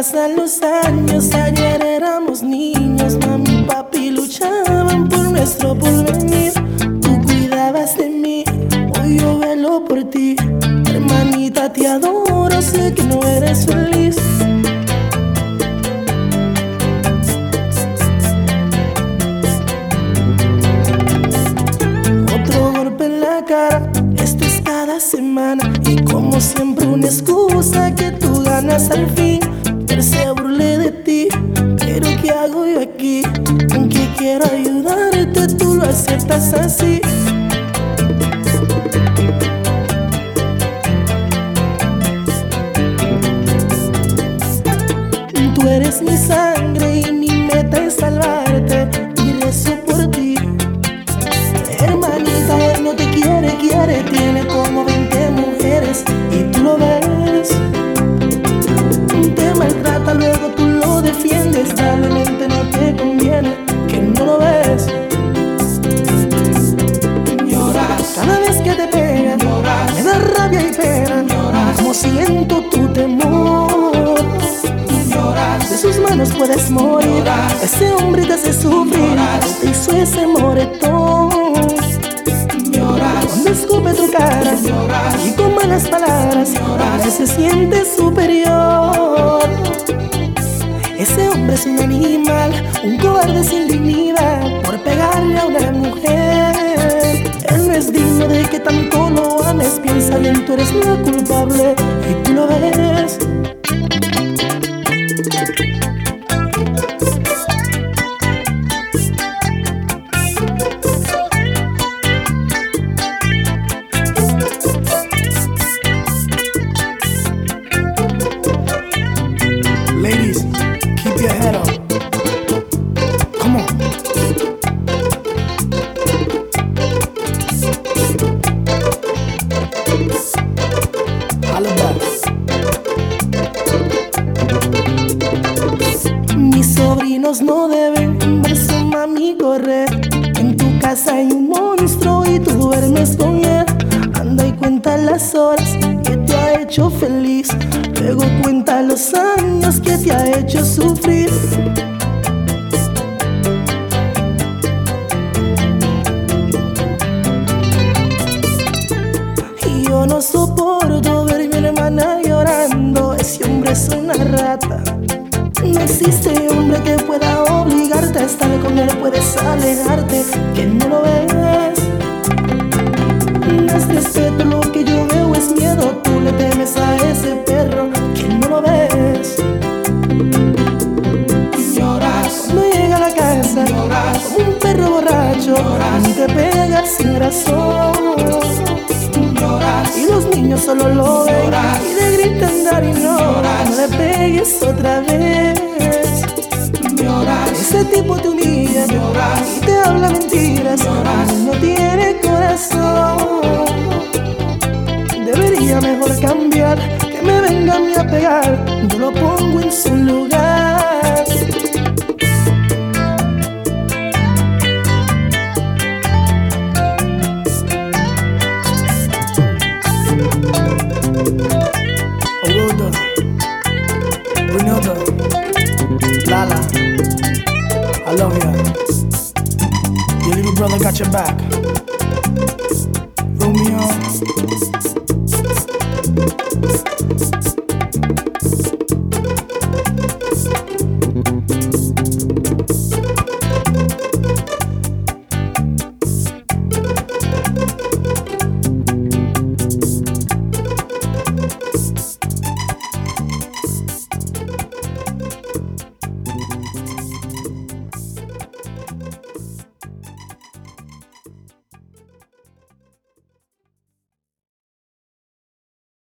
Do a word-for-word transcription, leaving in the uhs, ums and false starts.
pasan los años, ayer éramos niños, mami y papi luchaban por nuestro porvenir. Tú cuidabas de mí, hoy yo velo por ti. Hermanita, te adoro, sé que no eres feliz. Otro golpe en la cara, esto es cada semana. Y como siempre una excusa que tú ganas al fin. Él se burle de ti, pero ¿qué hago yo aquí? Aunque quiero ayudarte, tú lo aceptas así. Tú eres mi sangre y mi meta es salvarte, y rezo por ti. Hermanita, él no te quiere, quiere, tiene como veinte mujeres y tú lo ves. Te maltrata, luego tú lo defiendes, realmente no te conviene, que no lo ves. Lloras cada vez que te pegan, lloras, me da rabia y pena, lloras, como siento tu temor. Lloras, de sus manos puedes morir, lloras, ese hombre te hace sufrir, lloras, te hizo ese moretón. Lloras, cuando escupe tu cara, lloras, y con malas palabras, lloras, él se siente superior. Ese hombre es un animal, un cobarde sin dignidad, por pegarle a una mujer. Él no es digno de que tanto lo ames, piensa bien, tú eres la culpable y tú lo ves. Ladies, keep your head up. Come on. Holla back. Mis sobrinos no deben verse, mami, correr. En tu casa hay un monstruo y tú duermes con él. Anda y cuenta las horas que te ha hecho feliz, luego cuenta los años que te ha hecho sufrir. Y yo no soporto ver a mi hermana llorando, ese hombre es una rata. No existe hombre que pueda obligarte a estar con él, puedes alejarte, que no lo ves. No es respeto, lo que yo veo es miedo, tú le temes a ese perro, que no lo ves. Lloras, no llega a la casa, lloras, como un perro borracho, lloras, y te pegas sin razón. Lloras, y los niños solo lo ven, lloras, y le gritan dar y no, lloras, no le pegues otra vez. Lloras, ese tipo te humilla, lloras, y te habla mentiras, lloras, no tiene corazón. Debería mejor cambiar, que me venga a mí a pegar, yo lo pongo en su lugar. Oh, well done. Renata, Lala, I love ya. Your little brother got your back. Romeo.